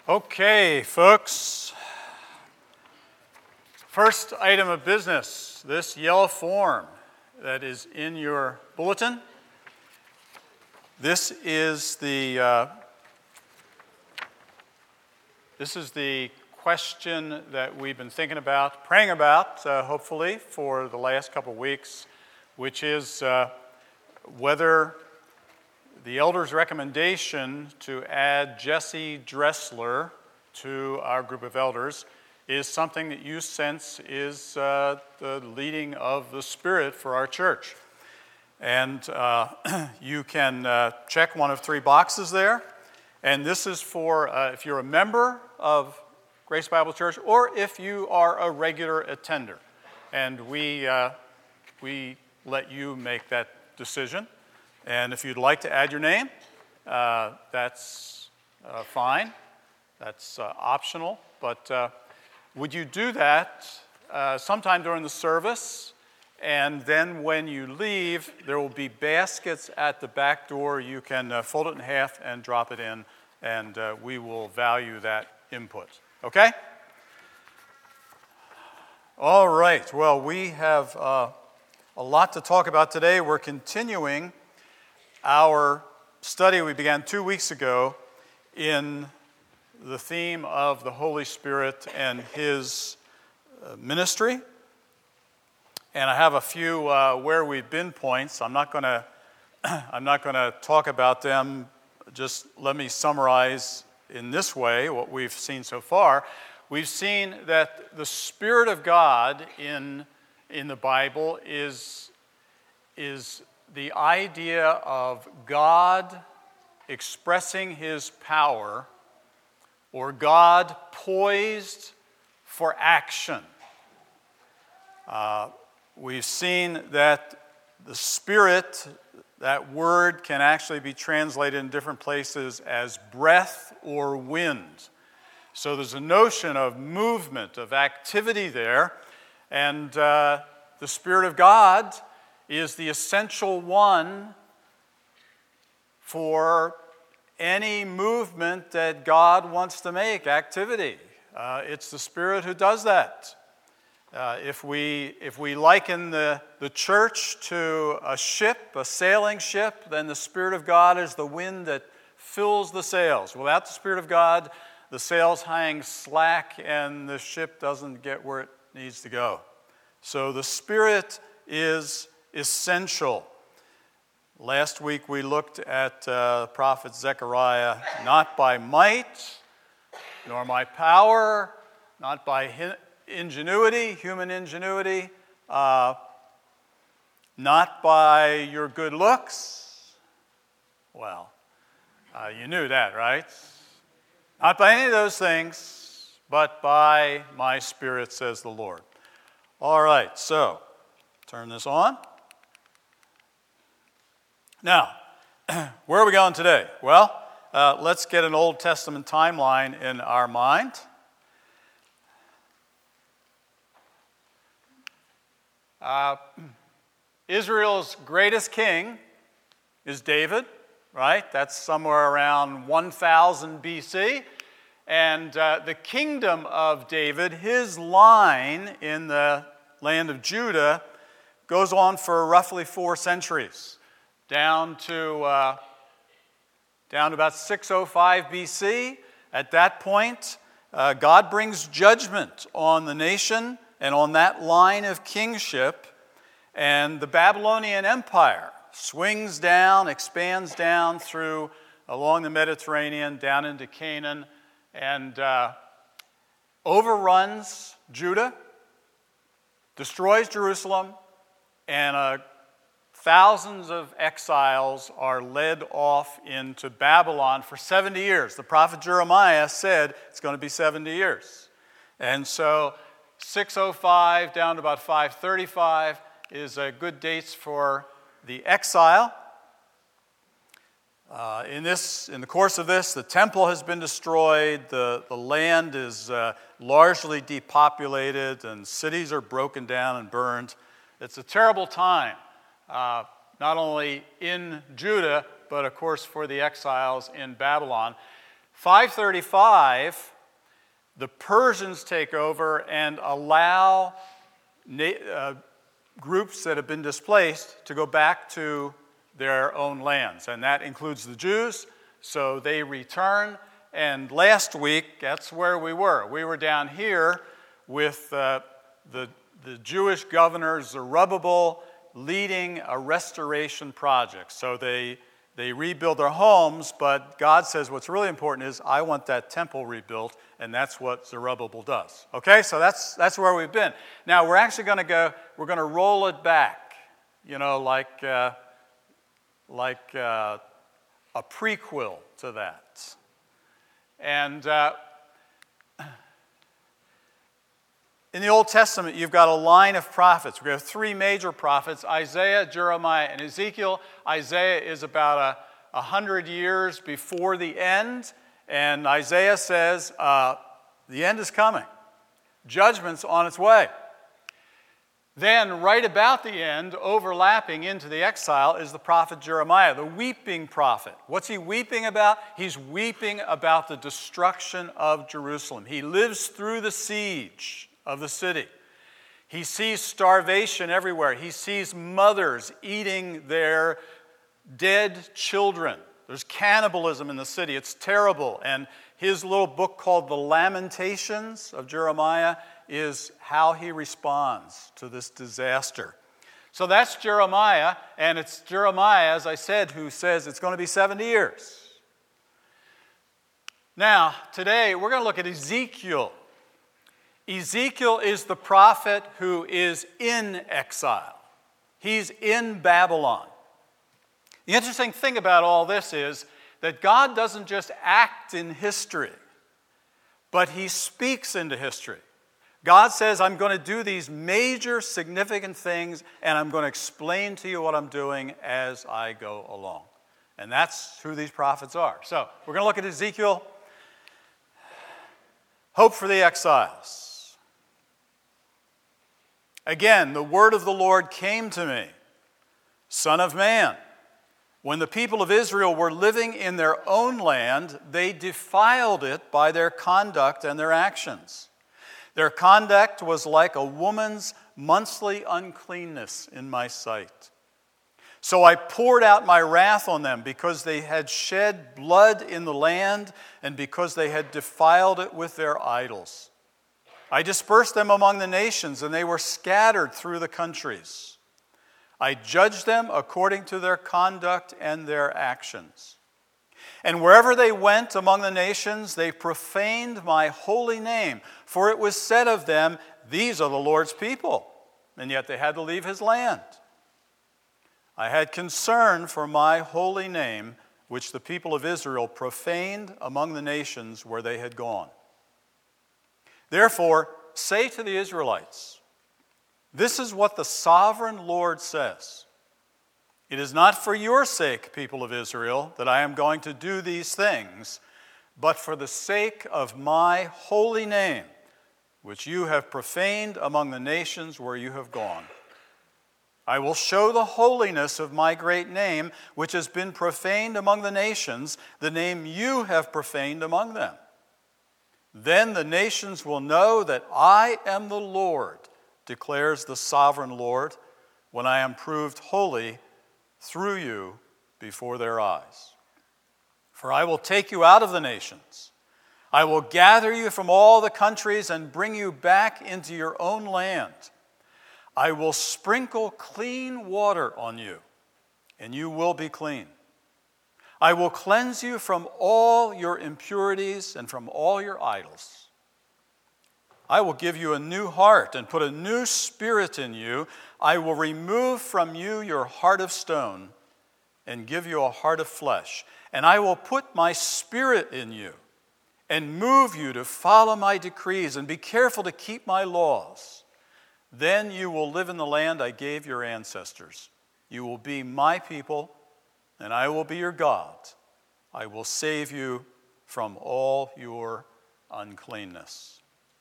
Okay, folks. First item of business, this yellow form that is in your bulletin. This is the question that we've been thinking about, praying about, hopefully, for the last couple of weeks, which is whether the elders' recommendation to add Jesse Dressler to our group of elders is something that you sense is the leading of the Spirit for our church. And you can check one of three boxes there. And this is for if you're a member of Grace Bible Church or if you are a regular attender. And we let you make that decision. And if you'd like to add your name, that's fine. That's optional. But would you do that sometime during the service? And then when you leave, there will be baskets at the back door. You can fold it in half and drop it in, and we will value that input. Okay? All right. Well, we have a lot to talk about today. We're continuing our study we began 2 weeks ago in the theme of the Holy Spirit and His ministry. And I have a few where we've been points. I'm not going to talk about them. Just let me summarize in this way what we've seen so far. We've seen that the Spirit of God in the Bible is the idea of God expressing His power or God poised for action. We've seen that the Spirit, that word can actually be translated in different places as breath or wind. So there's a notion of movement, of activity there, and the Spirit of God is the essential one for any movement that God wants to make, activity. It's the Spirit who does that. If we liken the church to a ship, a sailing ship, then the Spirit of God is the wind that fills the sails. Without the Spirit of God, the sails hang slack and the ship doesn't get where it needs to go. So the Spirit is essential. Last week we looked at prophet Zechariah, not by might, nor my power, not by ingenuity, human ingenuity, not by your good looks. Well, you knew that, right? Not by any of those things, but by my Spirit, says the Lord. All right, so turn this on. Now, where are we going today? Well, let's get an Old Testament timeline in our mind. Israel's greatest king is David, right? That's somewhere around 1000 BC. And the kingdom of David, his line in the land of Judah, goes on for roughly 4 centuries. Down to about 605 BC. At that point, God brings judgment on the nation and on that line of kingship, and the Babylonian Empire swings down, expands down along the Mediterranean, down into Canaan, and overruns Judah, destroys Jerusalem, and thousands of exiles are led off into Babylon for 70 years. The prophet Jeremiah said it's going to be 70 years. And so 605 down to about 535 is a good dates for the exile. In the course of this, the temple has been destroyed, the land is largely depopulated, and cities are broken down and burned. It's a terrible time. Not only in Judah, but of course for the exiles in Babylon. 535, the Persians take over and allow groups that have been displaced to go back to their own lands, and that includes the Jews, so they return. And last week, that's where we were. We were down here with the Jewish governor Zerubbabel leading a restoration project. So they rebuild their homes, but God says what's really important is I want that temple rebuilt, and that's what Zerubbabel does. Okay, so that's where we've been. Now we're actually going to roll it back, like a prequel to that. And in the Old Testament, you've got a line of prophets. We have three major prophets, Isaiah, Jeremiah, and Ezekiel. Isaiah is about 100 years before the end, and Isaiah says, the end is coming. Judgment's on its way. Then, right about the end, overlapping into the exile, is the prophet Jeremiah, the weeping prophet. What's he weeping about? He's weeping about the destruction of Jerusalem. He lives through the siege of the city. He sees starvation everywhere. He sees mothers eating their dead children. There's cannibalism in the city. It's terrible. And his little book called The Lamentations of Jeremiah is how he responds to this disaster. So that's Jeremiah, and it's Jeremiah, as I said, who says it's going to be 70 years. Now, today we're going to look at Ezekiel. Ezekiel is the prophet who is in exile. He's in Babylon. The interesting thing about all this is that God doesn't just act in history, but he speaks into history. God says, I'm going to do these major significant things, and I'm going to explain to you what I'm doing as I go along. And that's who these prophets are. So we're going to look at Ezekiel. Hope for the exiles. Again, the word of the Lord came to me, Son of man. When the people of Israel were living in their own land, they defiled it by their conduct and their actions. Their conduct was like a woman's monthly uncleanness in my sight. So I poured out my wrath on them because they had shed blood in the land and because they had defiled it with their idols. I dispersed them among the nations, and they were scattered through the countries. I judged them according to their conduct and their actions. And wherever they went among the nations, they profaned my holy name. For it was said of them, these are the Lord's people. And yet they had to leave his land. I had concern for my holy name, which the people of Israel profaned among the nations where they had gone. Therefore, say to the Israelites, this is what the sovereign Lord says. It is not for your sake, people of Israel, that I am going to do these things, but for the sake of my holy name, which you have profaned among the nations where you have gone. I will show the holiness of my great name, which has been profaned among the nations, the name you have profaned among them. Then the nations will know that I am the Lord, declares the sovereign Lord, when I am proved holy through you before their eyes. For I will take you out of the nations. I will gather you from all the countries and bring you back into your own land. I will sprinkle clean water on you, and you will be clean. I will cleanse you from all your impurities and from all your idols. I will give you a new heart and put a new spirit in you. I will remove from you your heart of stone and give you a heart of flesh. And I will put my spirit in you and move you to follow my decrees and be careful to keep my laws. Then you will live in the land I gave your ancestors. You will be my people, and I will be your God. I will save you from all your uncleanness.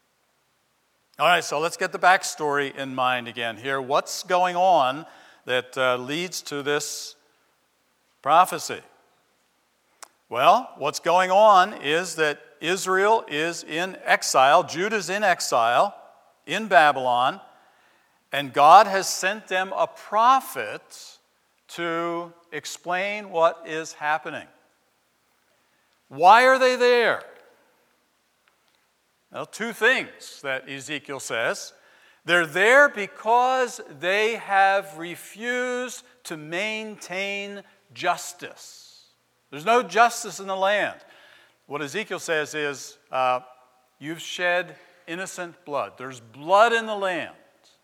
All right, so let's get the backstory in mind again here. What's going on that leads to this prophecy? Well, what's going on is that Israel is in exile, Judah's in exile in Babylon, and God has sent them a prophet to explain what is happening. Why are they there? Well, two things that Ezekiel says. They're there because they have refused to maintain justice. There's no justice in the land. What Ezekiel says is, you've shed innocent blood. There's blood in the land.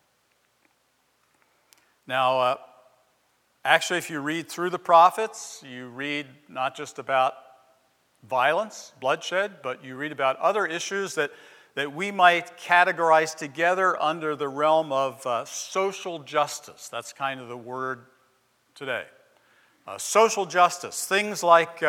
Now, actually, if you read through the prophets, you read not just about violence, bloodshed, but you read about other issues that we might categorize together under the realm of social justice. That's kind of the word today. Social justice, things like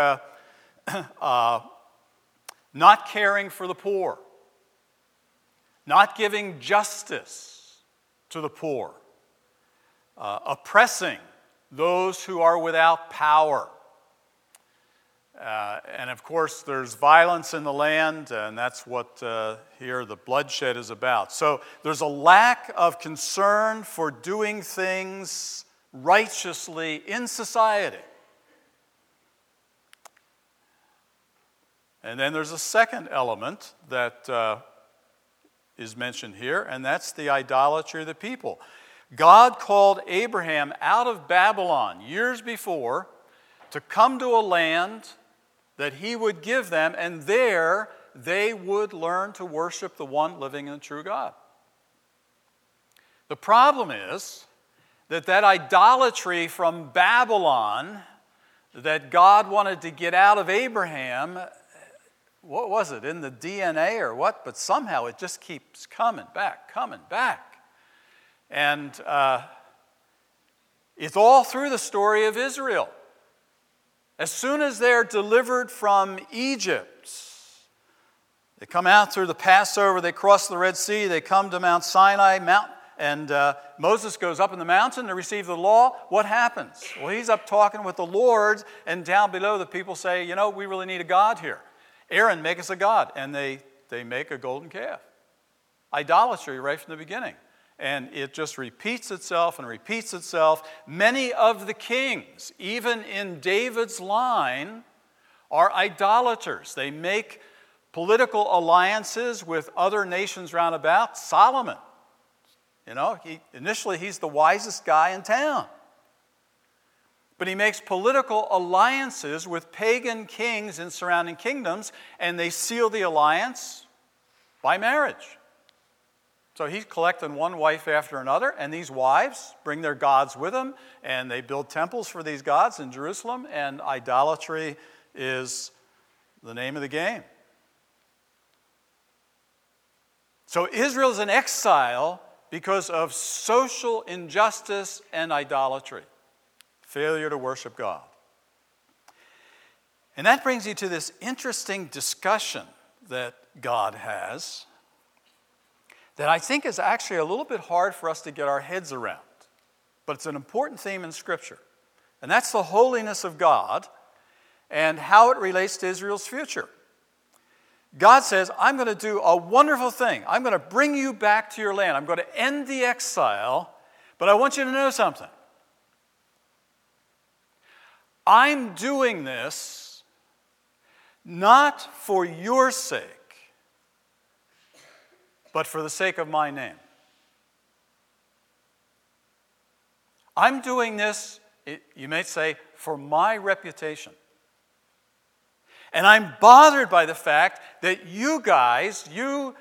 not caring for the poor, not giving justice to the poor, oppressing those who are without power. And of course, there's violence in the land, and that's what here the bloodshed is about. So there's a lack of concern for doing things righteously in society. And then there's a second element that is mentioned here, and that's the idolatry of the people. God called Abraham out of Babylon years before to come to a land that he would give them, and there they would learn to worship the one living and true God. The problem is that idolatry from Babylon that God wanted to get out of Abraham, what was it, in the DNA or what? But somehow it just keeps coming back. And it's all through the story of Israel. As soon as they're delivered from Egypt, they come out through the Passover, they cross the Red Sea, they come to Mount Sinai, and Moses goes up in the mountain to receive the law. What happens? Well, he's up talking with the Lord, and down below the people say, we really need a God here. Aaron, make us a God. And they make a golden calf. Idolatry right from the beginning. And it just repeats itself and repeats itself. Many of the kings, even in David's line, are idolaters. They make political alliances with other nations round about. Solomon, initially he's the wisest guy in town. But he makes political alliances with pagan kings in surrounding kingdoms, and they seal the alliance by marriage. So he's collecting one wife after another, and these wives bring their gods with them, and they build temples for these gods in Jerusalem, and idolatry is the name of the game. So Israel's in exile because of social injustice and idolatry, failure to worship God. And that brings you to this interesting discussion that God has that I think is actually a little bit hard for us to get our heads around. But it's an important theme in Scripture. And that's the holiness of God and how it relates to Israel's future. God says, I'm going to do a wonderful thing. I'm going to bring you back to your land. I'm going to end the exile, but I want you to know something. I'm doing this not for your sake, but for the sake of my name. I'm doing this, you may say, for my reputation. And I'm bothered by the fact that you guys, you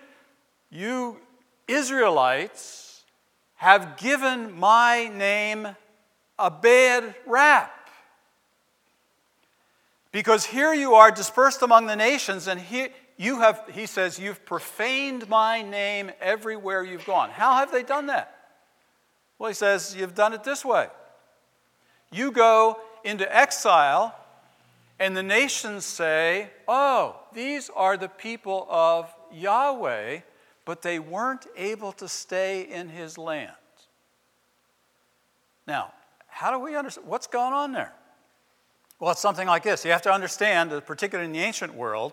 Israelites, have given my name a bad rap. Because here you are dispersed among the nations, and he says, you've profaned my name everywhere you've gone. How have they done that? Well, he says, you've done it this way. You go into exile, and the nations say, oh, these are the people of Yahweh, but they weren't able to stay in his land. Now, how do we understand? What's going on there? Well, it's something like this. You have to understand that, particularly in the ancient world,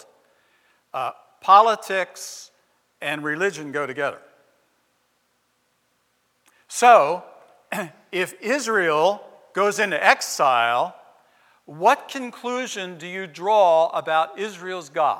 politics and religion go together. So, if Israel goes into exile, what conclusion do you draw about Israel's God?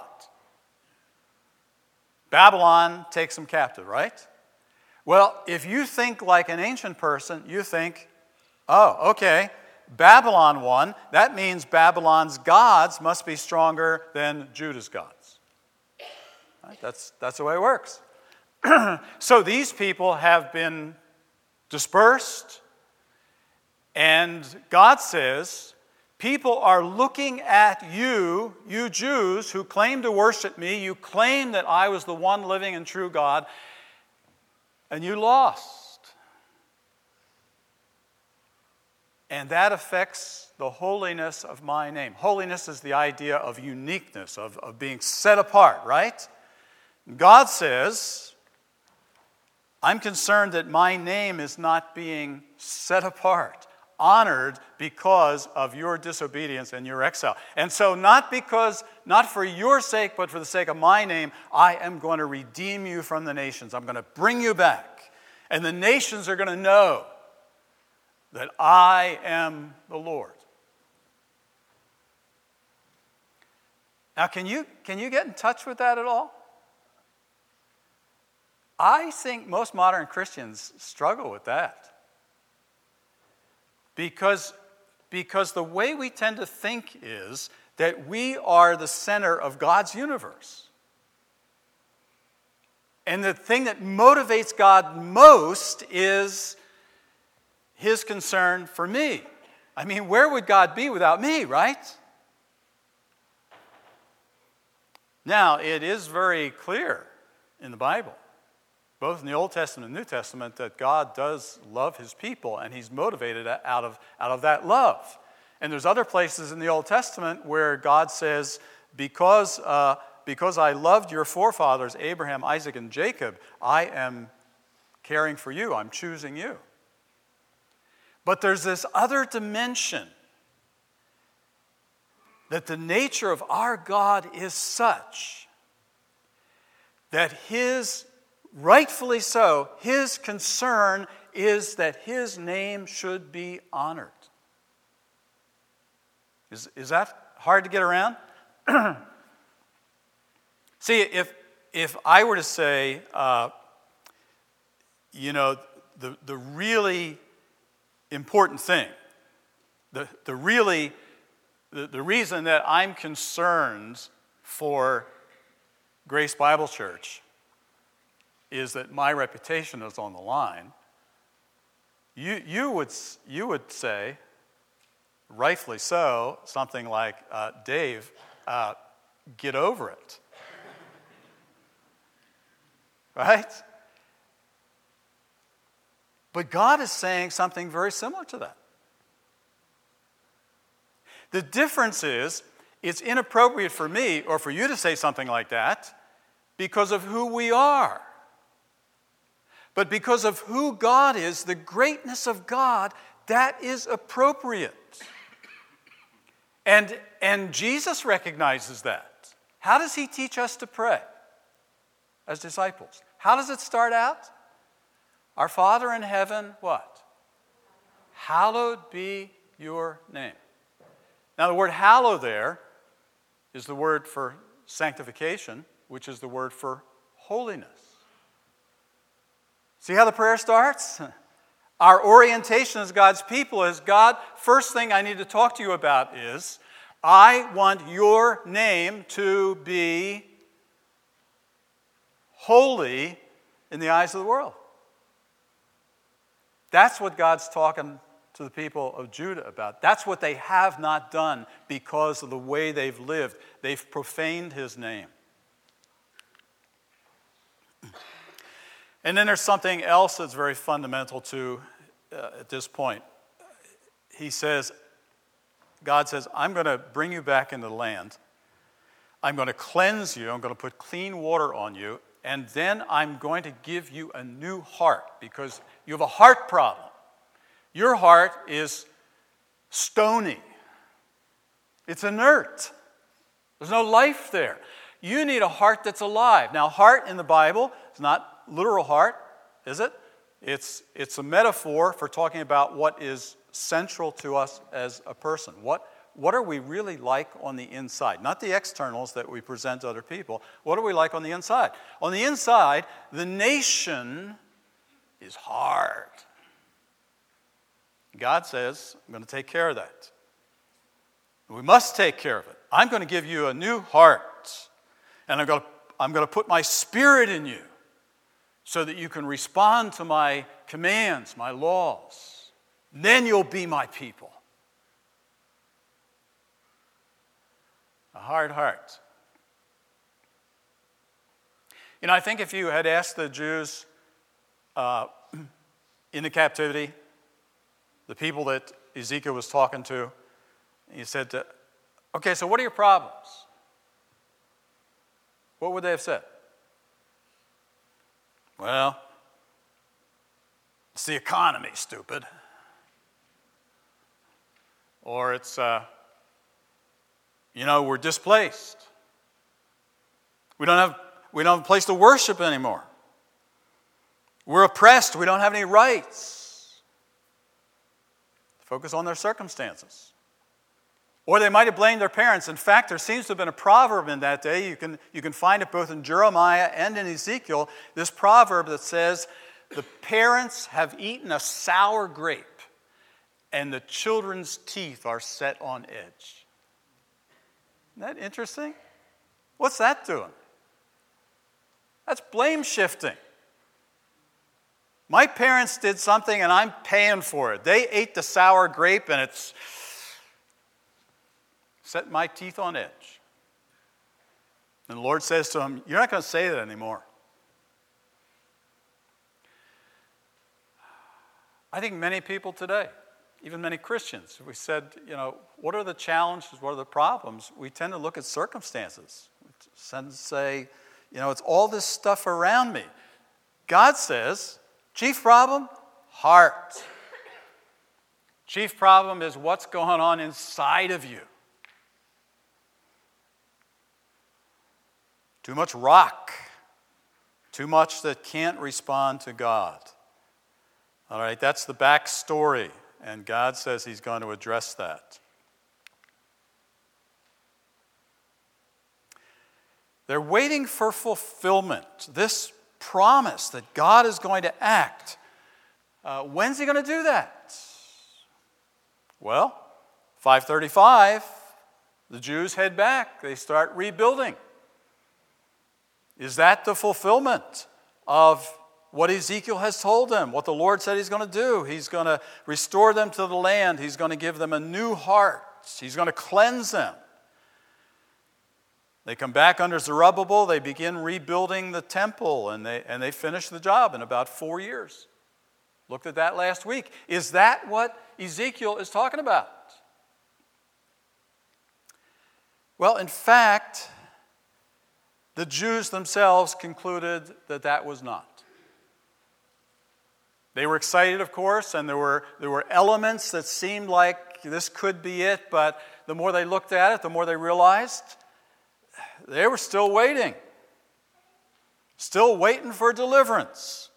Babylon takes them captive, right? Well, if you think like an ancient person, you think, oh, okay, Babylon won. That means Babylon's gods must be stronger than Judah's gods. Right? That's the way it works. So these people have been dispersed, and God says, people are looking at you, you Jews who claim to worship me, you claim that I was the one living and true God, and you lost. And that affects the holiness of my name. Holiness is the idea of uniqueness, of being set apart, right? God says, I'm concerned that my name is not being set apart, honored because of your disobedience and your exile. And so not for your sake, but for the sake of my name, I am going to redeem you from the nations. I'm going to bring you back. And the nations are going to know that I am the Lord. Now, can you get in touch with that at all? I think most modern Christians struggle with that. Because the way we tend to think is that we are the center of God's universe. And the thing that motivates God most is his concern for me. I mean, where would God be without me, right? Now, it is very clear in the Bible, both in the Old Testament and New Testament, that God does love his people, and he's motivated out of that love. And there's other places in the Old Testament where God says, because I loved your forefathers, Abraham, Isaac, and Jacob, I am caring for you. I'm choosing you. But there's this other dimension that the nature of our God is such that rightfully so, his concern is that his name should be honored. Is that hard to get around? See, if I were to say, the really important thing, the reason that I'm concerned for Grace Bible Church is that my reputation is on the line, you would say, rightfully so, something like, Dave, get over it. Right? But God is saying something very similar to that. The difference is, it's inappropriate for me or for you to say something like that because of who we are. But because of who God is, the greatness of God, that is appropriate. And Jesus recognizes that. How does he teach us to pray as disciples? How does it start out? Our Father in heaven, what? Hallowed be your name. Now, the word hallow there is the word for sanctification, which is the word for holiness. See how the prayer starts? Our orientation as God's people is, God, first thing I need to talk to you about is, I want your name to be holy in the eyes of the world. That's what God's talking to the people of Judah about. That's what they have not done because of the way they've lived. They've profaned his name. And then there's something else that's very fundamental to at this point. God says, I'm going to bring you back into the land. I'm going to cleanse you. I'm going to put clean water on you. And then I'm going to give you a new heart because you have a heart problem. Your heart is stony. It's inert. There's no life there. You need a heart that's alive. Now, heart in the Bible is not literal heart, is it? It's a metaphor for talking about what is central to us as a person. What are we really like on the inside? Not the externals that we present to other people. What are we like on the inside? On the inside, the nation is hard. God says, I'm going to take care of that. We must take care of it. I'm going to give you a new heart, and I'm going to put my spirit in you so that you can respond to my commands, my laws. Then you'll be my people. A hard heart. You know, I think if you had asked the Jews in the captivity, the people that Ezekiel was talking to, he said, okay, so what are your problems? What would they have said? Well, it's the economy, stupid. Or it's, we're displaced. We don't have a place to worship anymore. We're oppressed. We don't have any rights. Focus on their circumstances. Or they might have blamed their parents. In fact, there seems to have been a proverb in that day. You can find it both in Jeremiah and in Ezekiel. This proverb that says, the parents have eaten a sour grape, and the children's teeth are set on edge. Isn't that interesting? What's that doing? That's blame shifting. My parents did something and I'm paying for it. They ate the sour grape and it's set my teeth on edge. And the Lord says to him, you're not going to say that anymore. I think many people today, even many Christians, we said, what are the challenges, what are the problems? We tend to look at circumstances. We tend to say, it's all this stuff around me. God says, chief problem, heart. Chief problem is what's going on inside of you. Too much rock. Too much that can't respond to God. All right, that's the backstory. And God says he's going to address that. They're waiting for fulfillment. This promise that God is going to act. When's he going to do that? Well, 535, the Jews head back. They start rebuilding. Is that the fulfillment of what Ezekiel has told them, what the Lord said he's going to do? He's going to restore them to the land. He's going to give them a new heart. He's going to cleanse them. They come back under Zerubbabel. They begin rebuilding the temple, and they finish the job in about 4 years. Looked at that last week. Is that what Ezekiel is talking about? Well, in fact, the Jews themselves concluded that that was not. They were excited, of course, and there were elements that seemed like this could be it, but the more they looked at it, the more they realized they were still waiting for deliverance.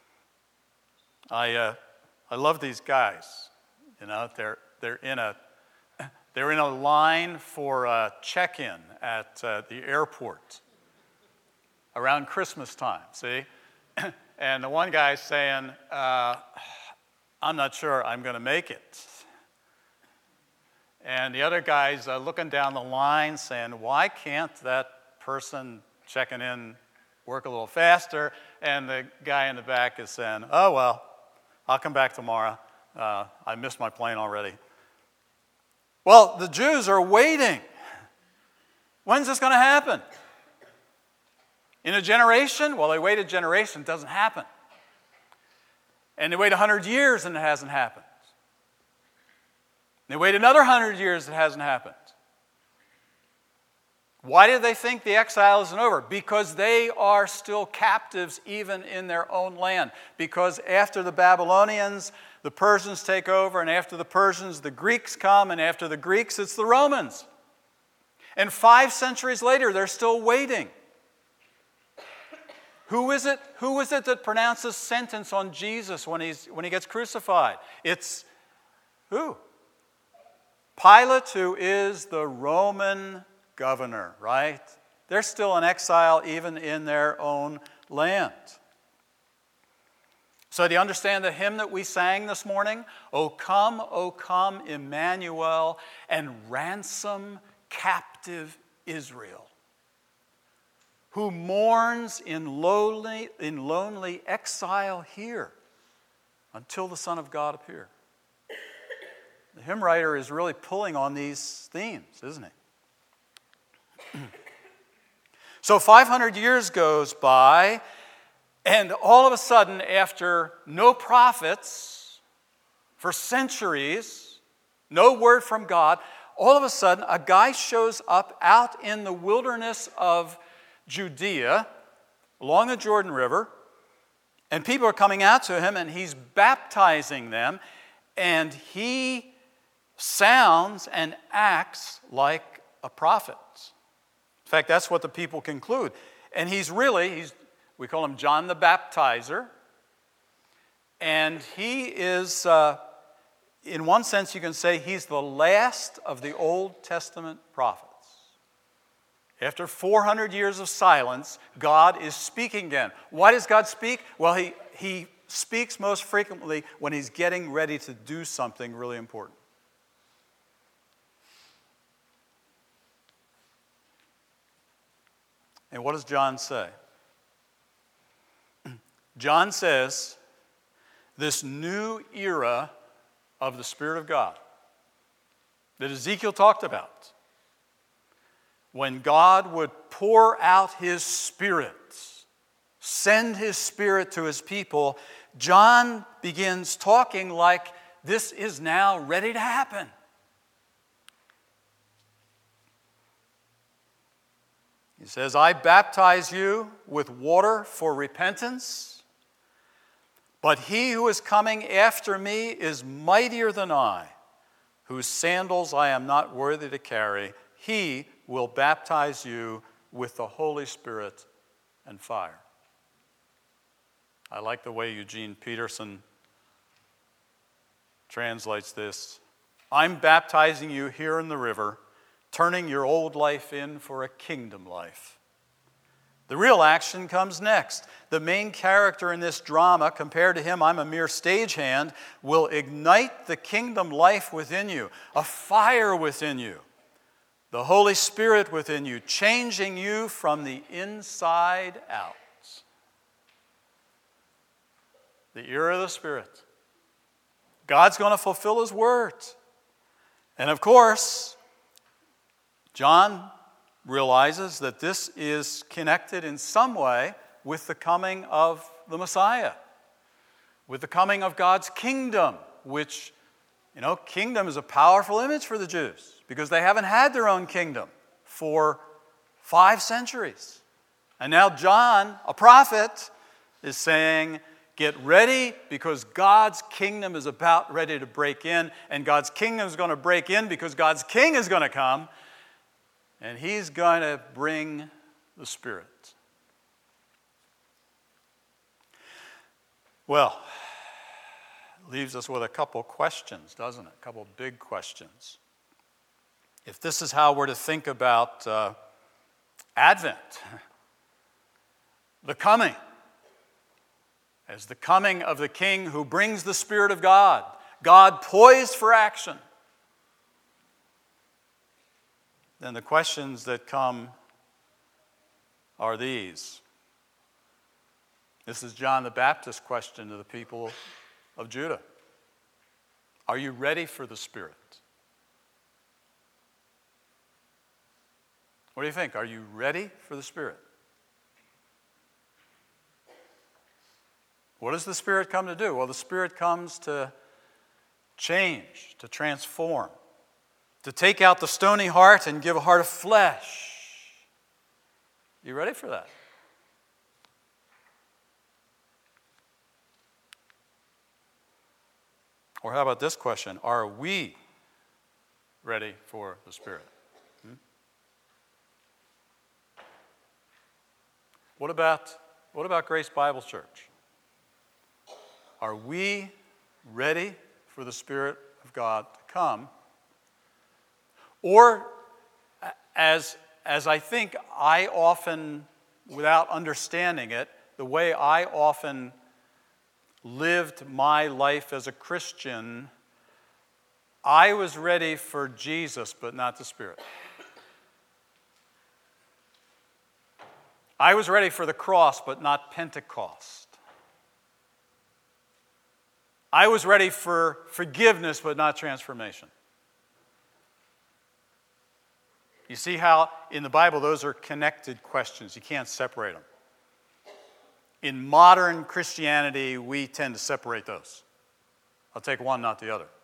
I love these guys. They're in a line for a check-in at the airport around Christmas time. See. And the one guy's saying, I'm not sure I'm going to make it. And the other guy's looking down the line saying, why can't that person checking in work a little faster? And the guy in the back is saying, oh, well, I'll come back tomorrow. I missed my plane already. Well, the Jews are waiting. When's this going to happen? In a generation? Well, they wait a generation, it doesn't happen. And they wait 100 years and it hasn't happened. They wait another 100 years, it hasn't happened. Why do they think the exile isn't over? Because they are still captives even in their own land. Because after the Babylonians, the Persians take over, and after the Persians, the Greeks come, and after the Greeks, it's the Romans. And 5 centuries later, they're still waiting. Who is it that pronounces sentence on Jesus when he gets crucified? It's who? Pilate, who is the Roman governor, right? They're still in exile even in their own land. So do you understand the hymn that we sang this morning? O come, Emmanuel, and ransom captive Israel, who mourns in lonely exile here until the Son of God appear. The hymn writer is really pulling on these themes, isn't he? So 500 years goes by, and all of a sudden, after no prophets for centuries, no word from God, all of a sudden a guy shows up out in the wilderness of Judea, along the Jordan River, and people are coming out to him, and he's baptizing them, and he sounds and acts like a prophet. In fact, that's what the people conclude. And we call him John the Baptizer, and he is, in one sense you can say, he's the last of the Old Testament prophets. After 400 years of silence, God is speaking again. Why does God speak? Well, he speaks most frequently when he's getting ready to do something really important. And what does John say? John says, this new era of the Spirit of God that Ezekiel talked about, when God would pour out his Spirit, send his Spirit to his people, John begins talking like this is now ready to happen. He says, I baptize you with water for repentance, but he who is coming after me is mightier than I, whose sandals I am not worthy to carry. He will baptize you with the Holy Spirit and fire. I like the way Eugene Peterson translates this. I'm baptizing you here in the river, turning your old life in for a kingdom life. The real action comes next. The main character in this drama, compared to him, I'm a mere stagehand, will ignite the kingdom life within you, a fire within you, the Holy Spirit within you, changing you from the inside out. The era of the Spirit. God's going to fulfill his word. And of course, John realizes that this is connected in some way with the coming of the Messiah, with the coming of God's kingdom, which, kingdom is a powerful image for the Jews because they haven't had their own kingdom for 5 centuries. And now John, a prophet, is saying, get ready because God's kingdom is about ready to break in, and God's kingdom is going to break in because God's king is going to come, and he's going to bring the Spirit. Well, leaves us with a couple questions, doesn't it? A couple big questions. If this is how we're to think about Advent, the coming, as the coming of the King who brings the Spirit of God, God poised for action, then the questions that come are these. This is John the Baptist's question to the people of Judah. Are you ready for the Spirit? What do you think? Are you ready for the Spirit? What does the Spirit come to do? Well, the Spirit comes to change, to transform, to take out the stony heart and give a heart of flesh. You ready for that? Or how about this question? Are we ready for the Spirit? What about Grace Bible Church? Are we ready for the Spirit of God to come? Or, as I think I often, without understanding it, the way I often lived my life as a Christian, I was ready for Jesus, but not the Spirit. I was ready for the cross, but not Pentecost. I was ready for forgiveness, but not transformation. You see how in the Bible those are connected questions. You can't separate them. In modern Christianity, we tend to separate those. I'll take one, not the other.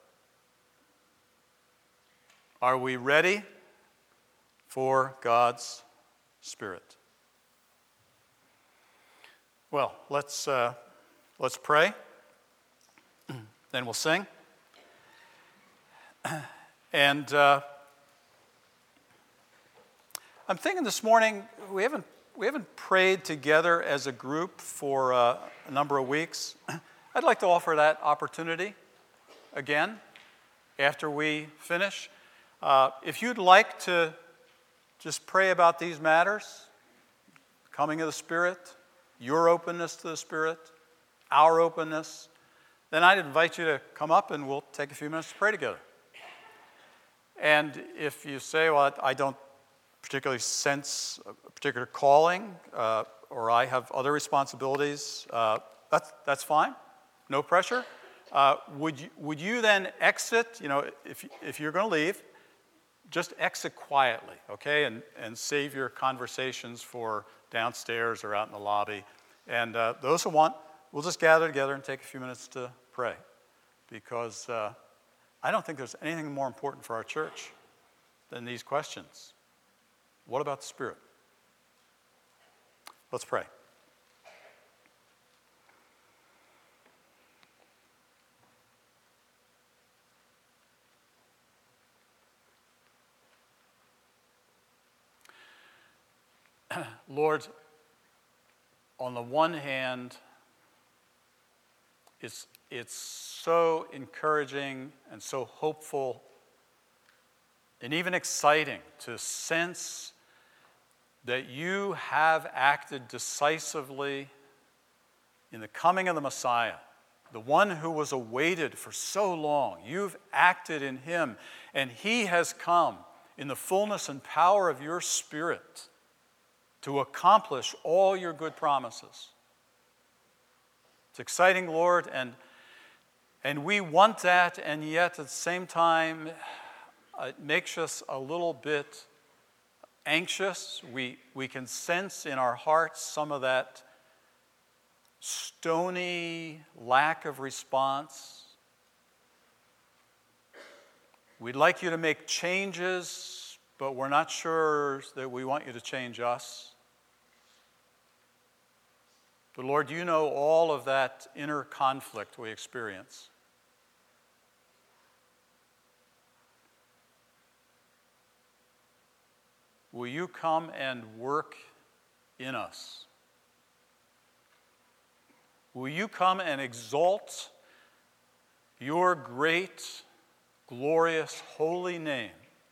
Are we ready for God's Spirit? Well, let's pray. Then we'll sing. And I'm thinking this morning we haven't prayed together as a group for a number of weeks. I'd like to offer that opportunity again after we finish. If you'd like to just pray about these matters, coming of the Spirit, your openness to the Spirit, our openness, then I'd invite you to come up and we'll take a few minutes to pray together. And if you say, well, I don't particularly sense a particular calling or I have other responsibilities, that's fine. No pressure. Would you then exit, if you're going to leave, just exit quietly, okay? And save your conversations for downstairs or out in the lobby. And those who want, we'll just gather together and take a few minutes to pray. Because I don't think there's anything more important for our church than these questions. What about the Spirit? Let's pray. Lord, on the one hand, it's so encouraging and so hopeful and even exciting to sense that you have acted decisively in the coming of the Messiah, the one who was awaited for so long. You've acted in him, and he has come in the fullness and power of your Spirit to accomplish all your good promises. It's exciting, Lord, and we want that, and yet at the same time, it makes us a little bit anxious. We can sense in our hearts some of that stony lack of response. We'd like you to make changes, but we're not sure that we want you to change us. But Lord, you know all of that inner conflict we experience. Will you come and work in us? Will you come and exalt your great, glorious, holy name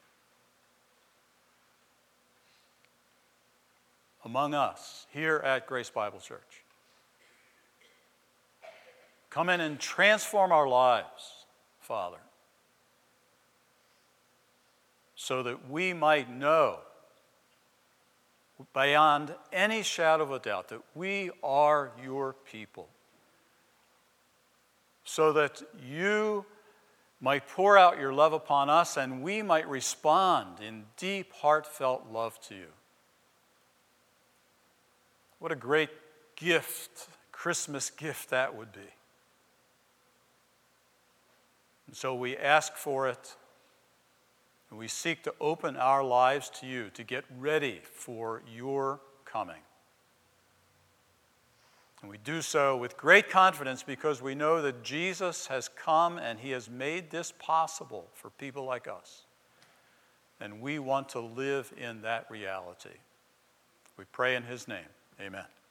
among us here at Grace Bible Church? Come in and transform our lives, Father, so that we might know beyond any shadow of a doubt that we are your people, so that you might pour out your love upon us and we might respond in deep, heartfelt love to you. What a great gift, Christmas gift that would be. And so we ask for it, and we seek to open our lives to you, to get ready for your coming. And we do so with great confidence because we know that Jesus has come and he has made this possible for people like us. And we want to live in that reality. We pray in his name. Amen.